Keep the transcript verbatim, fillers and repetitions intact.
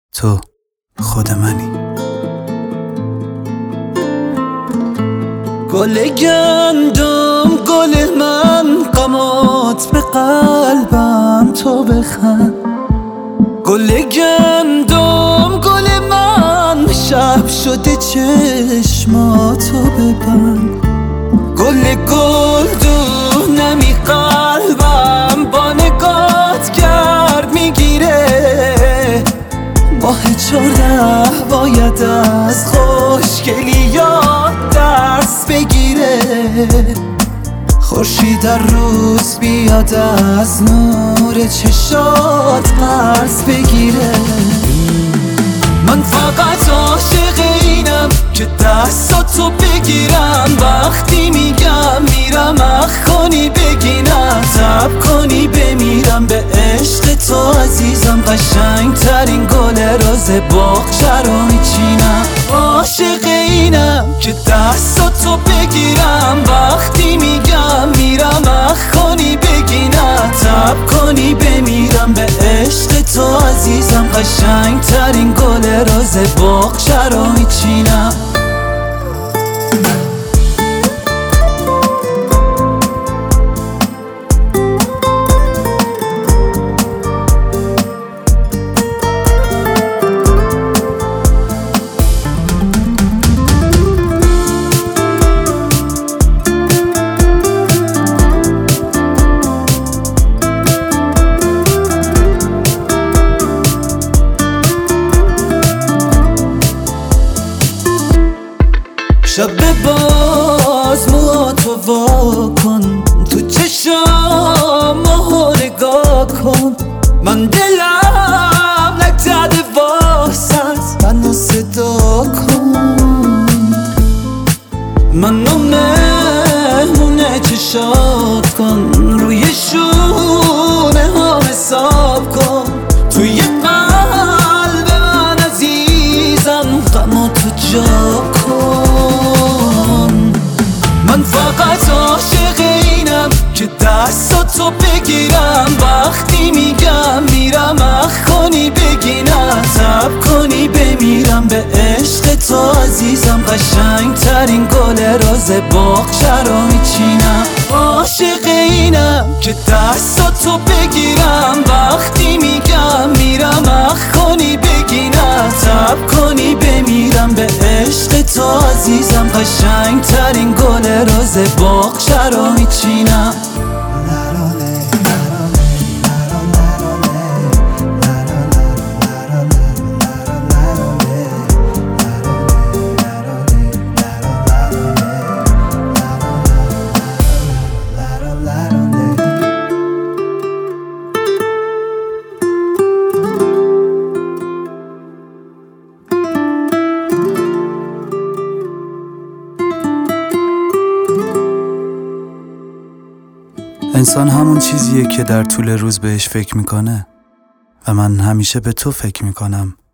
تو خود منی. گل گندم گل من، غمات به قلبم تو بخند. گل گندم گل من، شب شده چشماتو ببند. گل گلدون نمی قلبم، با نگات گرد میگیره. ماه چهارده باید از خوشگلیات درس بگیره. خورشید در روز بیاد از نور چشات قرض بگیره. من فقط عاشق اینم که دستاتو بگیرم. وقتی میگم میرم اخ کنی بگی نه، تب کنی بمیرم به عشق تو عزیزم. قشنگ ترین گل روز باغچه رو میچینم. عاشق اینم که دستاتو بگیرم. وقتی میگم میرم اخ کنی بگی نه، تب کنی بمیرم به عشق تو عزیزم. قشنگ ترین گل روز باغچه رو میچینم. شب باز موهاتو وا کن، تو چشام ماهو نگاه کن. من دلم نگذده واسط، منو صدا کن. منو مهمونه چشات کن، روی شونه ها حساب کن. توی قلب من عزیزم غماتو جا کن. من فقط عاشق اینم که دستاتو بگیرم. وقتی میگم میرم اخ کنی بگی نه، تب کنی بمیرم به عشق تو عزیزم. قشنگ ترین گل روز باغچه رو میچینم. عاشق اینم که دستاتو بگیرم. وقتی میگم میرم اخ کنی بگی نه، تب کنی بمیرم به عشق تو عزیزم. قشنگ ترین گل روز باغچه رو میچینم. انسان همون چیزیه که در طول روز بهش فکر میکنه و من همیشه به تو فکر میکنم.